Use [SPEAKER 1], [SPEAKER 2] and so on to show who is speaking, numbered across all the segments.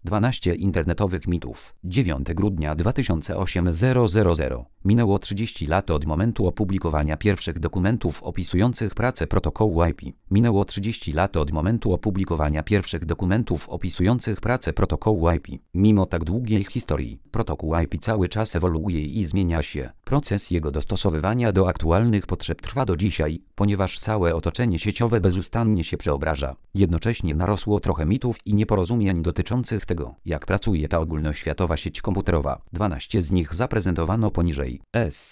[SPEAKER 1] 12 internetowych mitów. 9 grudnia 2008 000. Minęło 30 lat od momentu opublikowania pierwszych dokumentów opisujących pracę protokołu IP. Minęło 30 lat od momentu opublikowania pierwszych dokumentów opisujących pracę protokołu IP. Mimo tak długiej historii, protokół IP cały czas ewoluuje i zmienia się. Proces jego dostosowywania do aktualnych potrzeb trwa do dzisiaj, ponieważ całe otoczenie sieciowe bezustannie się przeobraża. Jednocześnie narosło trochę mitów i nieporozumień dotyczących tego, jak pracuje ta ogólnoświatowa sieć komputerowa. 12 z nich zaprezentowano poniżej.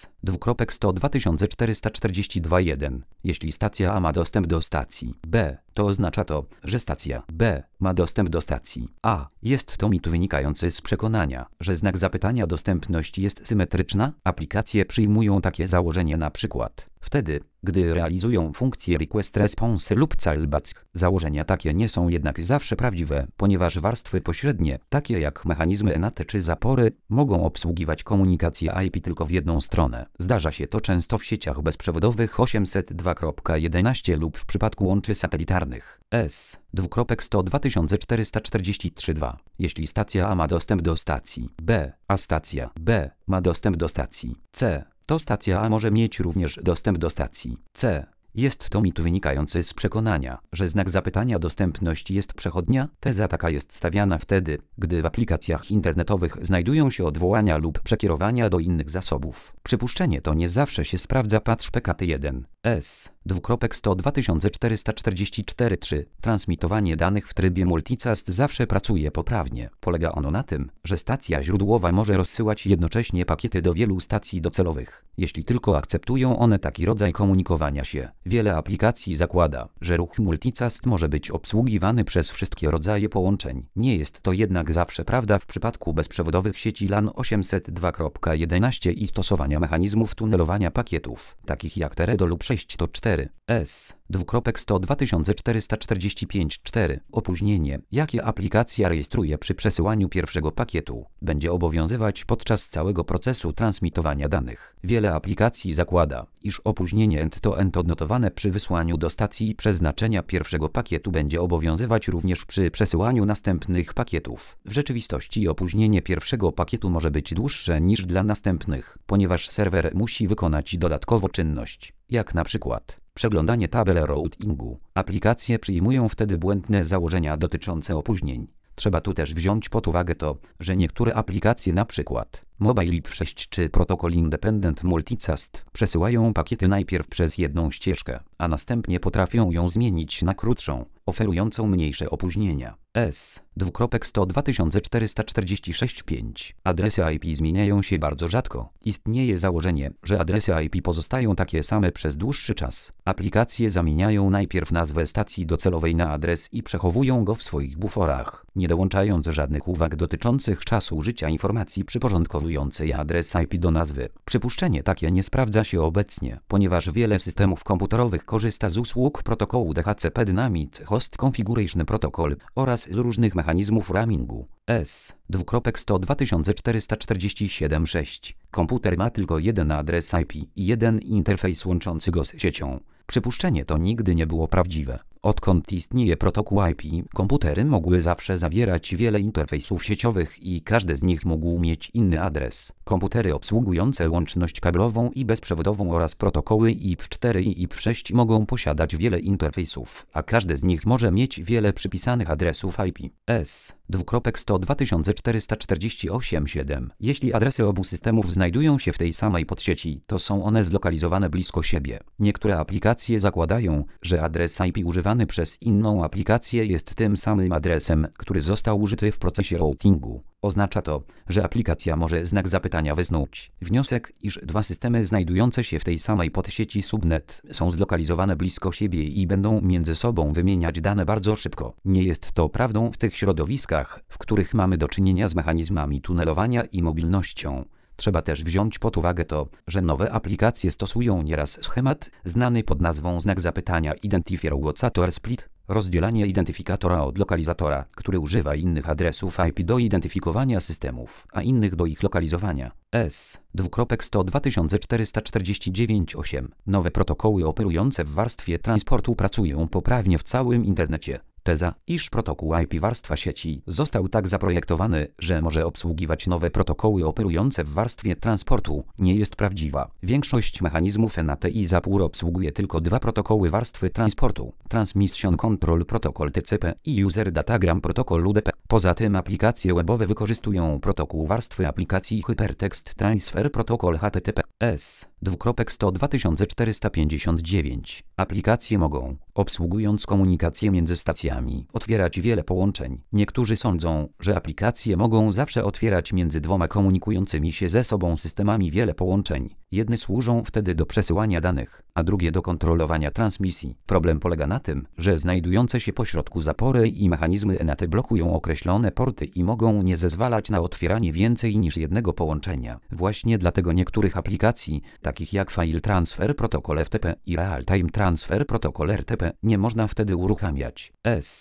[SPEAKER 1] S. 2442.1. Jeśli stacja A ma dostęp do stacji B, to oznacza to, że stacja B ma dostęp do stacji A. Jest to mit wynikający z przekonania, że znak zapytania dostępność jest symetryczna. Aplikacje przyjmują takie założenie na przykład wtedy, gdy realizują funkcję request response lub callback. Założenia takie nie są jednak zawsze prawdziwe, ponieważ warstwy pośrednie, takie jak mechanizmy NAT czy zapory, mogą obsługiwać komunikację IP tylko w jedną stronę. Zdarza się to często w sieciach bezprzewodowych 802.11 lub w przypadku łączy satelitarnych. S. 2.100.2443.2. Jeśli stacja A ma dostęp do stacji B, a stacja B ma dostęp do stacji C, to stacja A może mieć również dostęp do stacji C. Jest to mit wynikający z przekonania, że znak zapytania dostępność jest przechodnia. Teza taka jest stawiana wtedy, gdy w aplikacjach internetowych znajdują się odwołania lub przekierowania do innych zasobów. Przypuszczenie to nie zawsze się sprawdza. Patrz PKT1. S. 2.100.2444.3. Transmitowanie danych w trybie multicast zawsze pracuje poprawnie. Polega ono na tym, że stacja źródłowa może rozsyłać jednocześnie pakiety do wielu stacji docelowych, jeśli tylko akceptują one taki rodzaj komunikowania się. Wiele aplikacji zakłada, że ruch multicast może być obsługiwany przez wszystkie rodzaje połączeń. Nie jest to jednak zawsze prawda w przypadku bezprzewodowych sieci LAN 802.11 i stosowania mechanizmów tunelowania pakietów, takich jak Teredo lub 604. S. 2.100.2445.4. Opóźnienie, jakie aplikacja rejestruje przy przesyłaniu pierwszego pakietu, będzie obowiązywać podczas całego procesu transmitowania danych. Wiele aplikacji zakłada, iż opóźnienie end-to-end odnotowane przy wysłaniu do stacji przeznaczenia pierwszego pakietu będzie obowiązywać również przy przesyłaniu następnych pakietów. W rzeczywistości opóźnienie pierwszego pakietu może być dłuższe niż dla następnych, ponieważ serwer musi wykonać dodatkowo czynność, jak na przykład przeglądanie tabel routingu. Aplikacje przyjmują wtedy błędne założenia dotyczące opóźnień. Trzeba tu też wziąć pod uwagę to, że niektóre aplikacje, np. MobileIP6 czy Protocol Independent Multicast, przesyłają pakiety najpierw przez jedną ścieżkę, a następnie potrafią ją zmienić na krótszą, oferującą mniejsze opóźnienia. S. 2.100.2446.5. Adresy IP zmieniają się bardzo rzadko. Istnieje założenie, że adresy IP pozostają takie same przez dłuższy czas. Aplikacje zamieniają najpierw nazwę stacji docelowej na adres i przechowują go w swoich buforach, nie dołączając żadnych uwag dotyczących czasu użycia informacji przyporządkowującej adres IP do nazwy. Przypuszczenie takie nie sprawdza się obecnie, ponieważ wiele systemów komputerowych korzysta z usług protokołu DHCP Dynamic Host Configuration Protocol oraz z różnych mechanizmów roamingu. S. 2.100.2447.6. Komputer ma tylko jeden adres IP i jeden interfejs łączący go z siecią. Przypuszczenie to nigdy nie było prawdziwe. Odkąd istnieje protokół IP, komputery mogły zawsze zawierać wiele interfejsów sieciowych i każdy z nich mógł mieć inny adres. Komputery obsługujące łączność kablową i bezprzewodową oraz protokoły IP4 i IP6 mogą posiadać wiele interfejsów, a każdy z nich może mieć wiele przypisanych adresów IP. S. 2.100.2448.7. Jeśli adresy obu systemów znajdują się w tej samej podsieci, to są one zlokalizowane blisko siebie. Niektóre aplikacje zakładają, że adres IP używany przez inną aplikację jest tym samym adresem, który został użyty w procesie routingu. Oznacza to, że aplikacja może znak zapytania wysnuć wniosek, iż dwa systemy znajdujące się w tej samej podsieci subnet są zlokalizowane blisko siebie i będą między sobą wymieniać dane bardzo szybko. Nie jest to prawdą w tych środowiskach, w których mamy do czynienia z mechanizmami tunelowania i mobilnością. Trzeba też wziąć pod uwagę to, że nowe aplikacje stosują nieraz schemat znany pod nazwą znak zapytania Identifier Locator Split, rozdzielanie identyfikatora od lokalizatora, który używa innych adresów IP do identyfikowania systemów, a innych do ich lokalizowania. S. 2.100.2449.8. Nowe protokoły operujące w warstwie transportu pracują poprawnie w całym internecie. Teza, iż protokół IP warstwa sieci został tak zaprojektowany, że może obsługiwać nowe protokoły operujące w warstwie transportu, nie jest prawdziwa. Większość mechanizmów NAT i ZAPUR obsługuje tylko dwa protokoły warstwy transportu: Transmission Control Protocol TCP i User Datagram Protocol UDP. Poza tym aplikacje webowe wykorzystują protokół warstwy aplikacji Hypertext Transfer Protocol HTTPS. 1002459. Aplikacje mogą, obsługując komunikację między stacjami, otwierać wiele połączeń. Niektórzy sądzą, że aplikacje mogą zawsze otwierać między dwoma komunikującymi się ze sobą systemami wiele połączeń. Jedne służą wtedy do przesyłania danych, a drugie do kontrolowania transmisji. Problem polega na tym, że znajdujące się pośrodku zapory i mechanizmy NAT blokują określone porty i mogą nie zezwalać na otwieranie więcej niż jednego połączenia. Właśnie dlatego niektórych aplikacji, takich jak File Transfer Protocol FTP i Real Time Transfer Protocol RTP, nie można wtedy uruchamiać.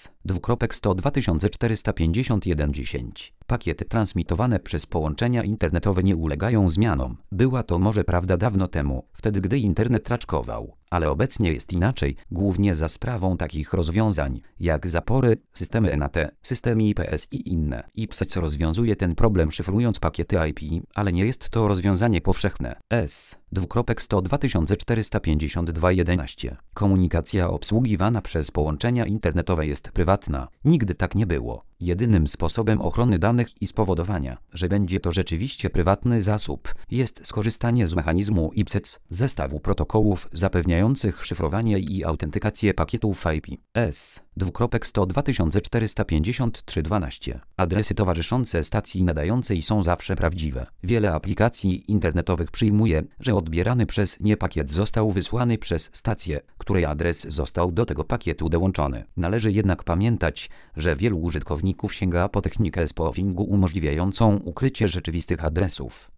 [SPEAKER 1] 1002451-10. Pakiety transmitowane przez połączenia internetowe nie ulegają zmianom. Była to może prawda dawno temu, wtedy gdy internet raczkował, ale obecnie jest inaczej, głównie za sprawą takich rozwiązań, jak zapory, systemy NAT, systemy IPS i inne. IPsec rozwiązuje ten problem szyfrując pakiety IP, ale nie jest to rozwiązanie powszechne. 1002452-11. Komunikacja obsługiwana przez połączenia internetowe jest prywatna. Nigdy tak nie było. Jedynym sposobem ochrony danych i spowodowania, że będzie to rzeczywiście prywatny zasób, jest skorzystanie z mechanizmu IPsec, zestawu protokołów zapewniających szyfrowanie i autentykację pakietów IP. 1002453-12. Adresy towarzyszące stacji nadającej są zawsze prawdziwe. Wiele aplikacji internetowych przyjmuje, że odbierany przez nie pakiet został wysłany przez stację, której adres został do tego pakietu dołączony. Należy jednak pamiętać, że wielu użytkowników sięga po technikę spoofingu umożliwiającą ukrycie rzeczywistych adresów.